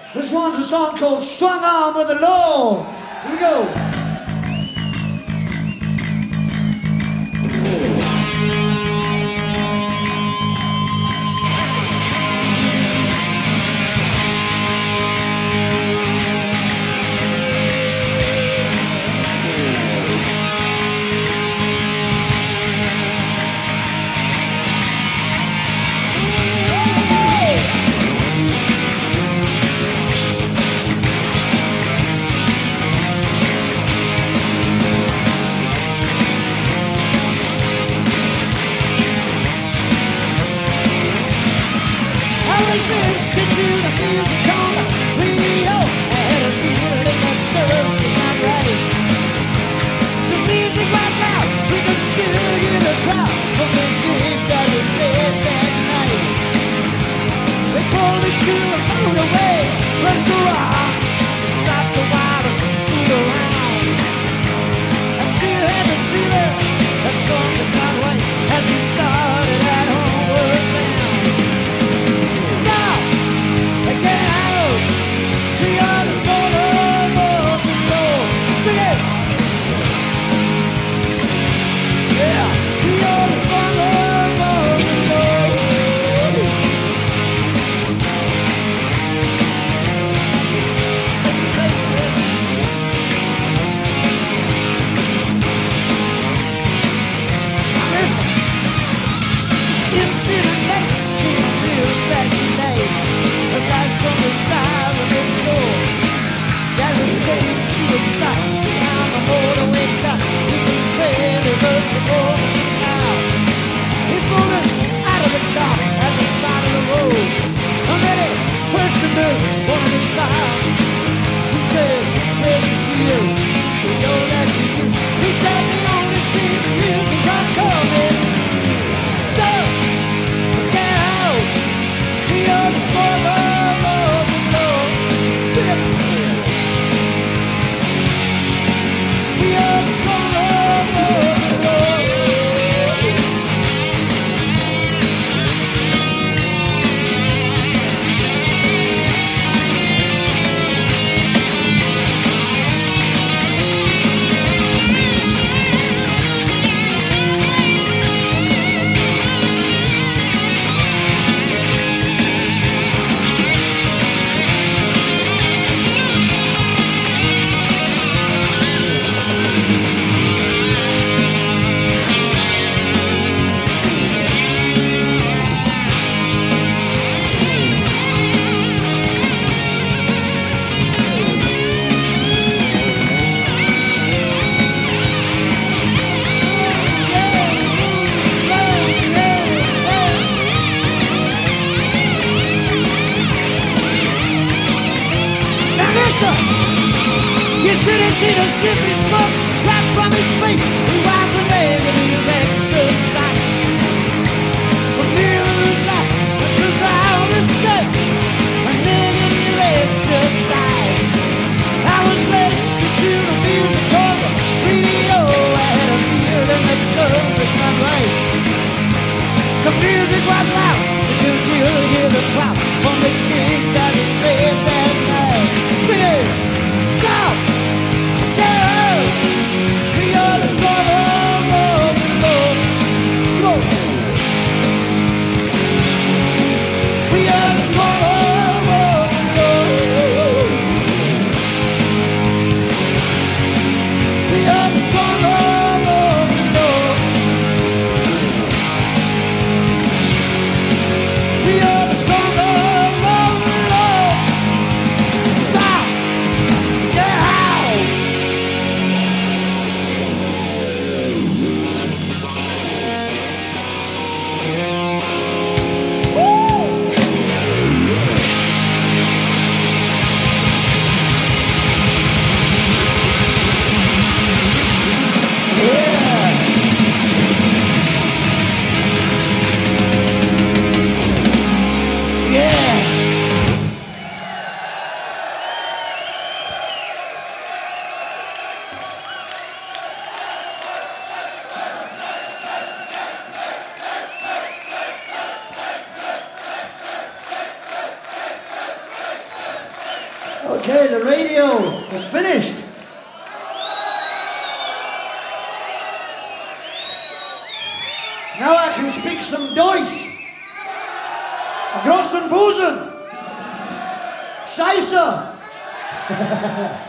This one's a song called Strung On with the Law. Here we go. Listen to the music on the radio. I had a feeling that served was not right. The music right now, we can still hear the crowd from the gig that we did that night. They pulled into a motorway restaurant and stopped a while to fool around. I still had the feeling that something's not right as we started at Homeward Bound. Stop! Get out! We are the storm of the Lord. Sing it! Yeah! We are the storm of the Lord. Listen! Into the night came a real flashing light. A blast from the siren it showed that we came to a stop behind the motorway clock. We've been trailing us for over an hour. He pulled us out of the car at the side of the road. And then he questioned us one at a time. He said, "Where's the key? We know that you use." He said, "The only thing to use is our coming. Stop! Get out! We are the storm of the Lord." Sing it! We are the storm of the Lord. You should have seen the sniffing smoke right from his face. He was a negative exercise. From middle of the night until the hour of state. A negative exercise. I was listening to the music on the radio. I had a feeling that something was not right. The music was loud. You could still hear the clap from the gig that we played that night. Sing it! Stop! Get out! We are the storm of the Lord. Come Okay, the radio is finished. Now I can speak some Deutsch. Großen Busen. Scheiße.